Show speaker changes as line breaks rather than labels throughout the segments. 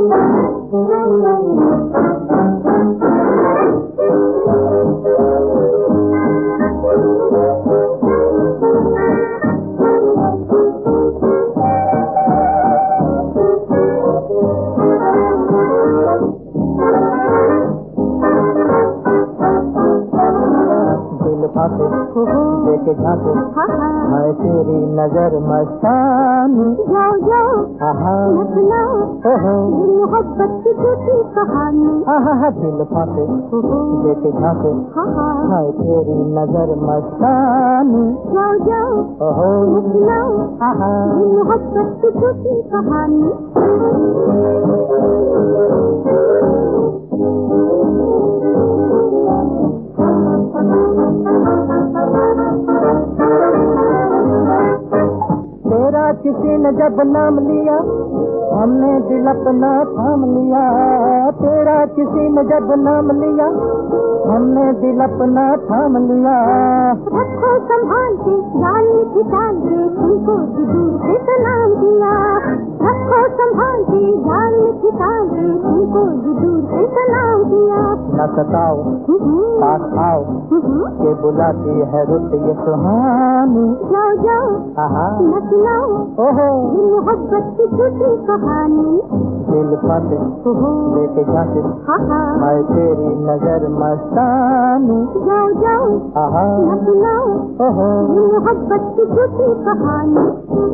देखे झांके मैं तेरी नजर मस्तानी,
जाओ जाओ सुनाओ मोहब्बत की झूठी कहानी।
दिल फांसे देखे झांके मैं तेरी नजर मस्तानी,
जाओ जाओ सुनाओ मोहब्बत की झूठी कहानी।
तेरा किसी ने जब नाम लिया हमने दिल अपना थाम लिया, तेरा किसी ने जब नाम लिया हमने दिल अपना थाम लिया।
रखो संभाल के जाल में खिंचाल के तुमको दूर से सलाम किया, रखो संभाल के जाल में खिंचाल के तुमको दूर से सलाम किया।
न सताओ पास आओ के बुलाती है रुत ये सुहानी,
जाओ जाओ न सुनाओ मोहब्बत की झूठी कहानी।
दिल फांसे लेके जाते मैं तेरी नजर मस्तानी,
जाओ जाओ न सुनाओ मोहब्बत की झूठी कहानी।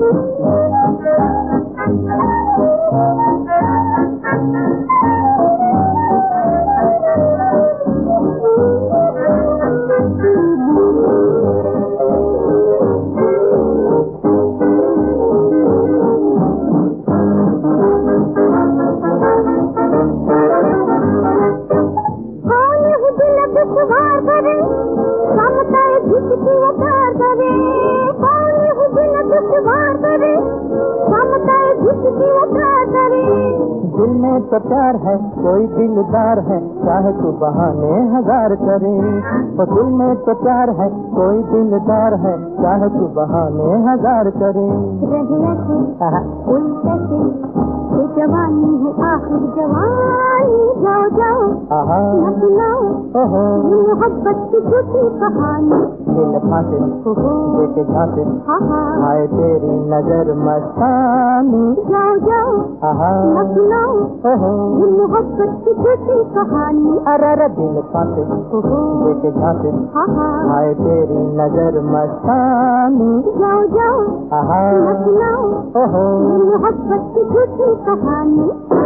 दिल में तो प्यार है कोई दिलदार है चाहे तू बहाने हजार करे, दिल में तो प्यार है कोई दिलदार है चाहे तू बहाने हजार करे।
कोई कैसे ये जवानी है आखिर जवानी, जाओ जाओ न सुनाओ मोहब्बत की झूठी कहानी।
दिल फांसे देखे झांसे आए तेरी नजर मस्तानी,
जाओ जाओ न सुनाओ मोहब्बत की झूठी कहानी।
अरे दिल फांसे देखे झांसे आए तेरी नजर मस्तानी,
जाओ जाओ न सुनाओ मोहब्बत की झूठी कहानी।